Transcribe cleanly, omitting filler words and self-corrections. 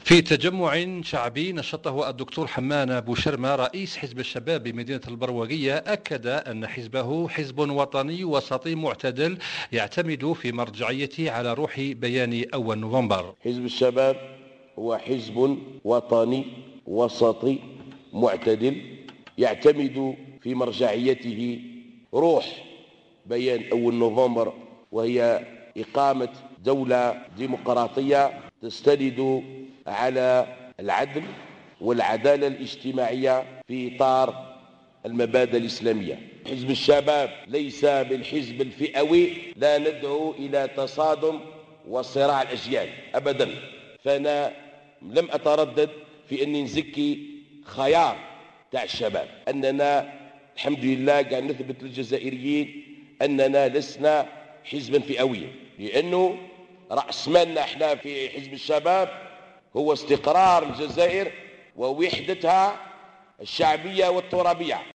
في تجمع شعبي نشطه الدكتور حمان بوشرمة رئيس حزب الشباب بمدينة البروغية، أكد أن حزبه حزب وطني وسطي معتدل يعتمد في مرجعيته على روح بيان أول نوفمبر. حزب الشباب هو حزب وطني وسطي معتدل يعتمد في مرجعيته روح بيان أول نوفمبر، وهي إقامة دولة ديمقراطية تستند على العدل والعدالة الاجتماعية في إطار المبادئ الإسلامية. حزب الشباب ليس بالحزب الفئوي، لا ندعو إلى تصادم وصراع الأجيال أبدا، فأنا لم أتردد في أني نزكي خيار تاع الشباب، أننا الحمد لله قاعد نثبت للجزائريين أننا لسنا حزبا فئويا، لأنه رأس مالنا احنا في حزب الشباب هو استقرار الجزائر ووحدتها الشعبية والترابية.